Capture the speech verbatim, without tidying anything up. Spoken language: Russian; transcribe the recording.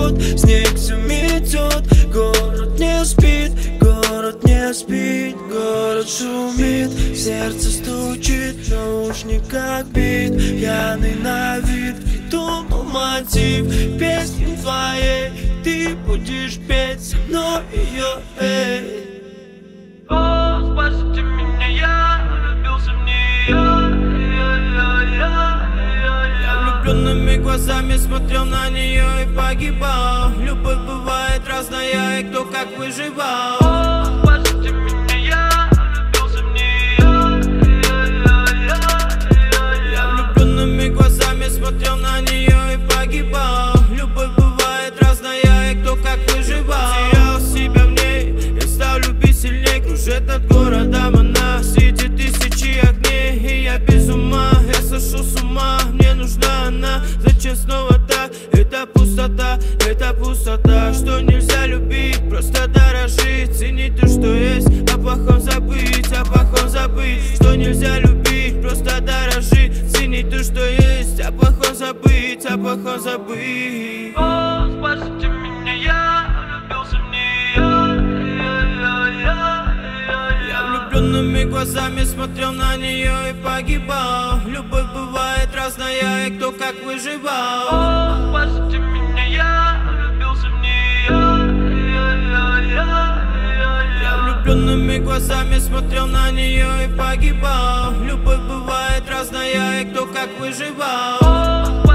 идет, снег все метет. Город не спит, город не спит, город шумит, сердце стучит, в наушниках бит. Пьяный на вид, придумал мотив песни твоей, ты будешь петь со мной ее, эй. О, спасите меня, я влюбился в нее. Я влюбленными глазами смотрел на нее и погибал. Любовь бывает разная, и кто как выживал. О, спасите меня, я влюбился в нее. Я влюбленными глазами смотрел на нее и погибал. Любовь бывает разная, и кто как выживал. Терял себя в ней, я стал любить сильней. Кружит над городом она, среди тысячи огней, и я без ума, я сошел с ума. Мне нужна она, зачем снова так? Это пустота, это пустота. Что нельзя любить, просто дорожить, ценить то, что есть, о плохом забыть, о плохом забыть. Что нельзя любить, просто дорожить, ценить то, что есть, о плохом забыть, о плохом забыть. О, спасите меня, я влюбился в нее. Я влюбленными глазами смотрел на нее и погибал. Любовь бывает разная, и кто как выживал. О, спасите меня, я влюбился в нее. Я влюбленными глазами смотрел на нее и погибал. Любовь бывает разная, и кто как выживал.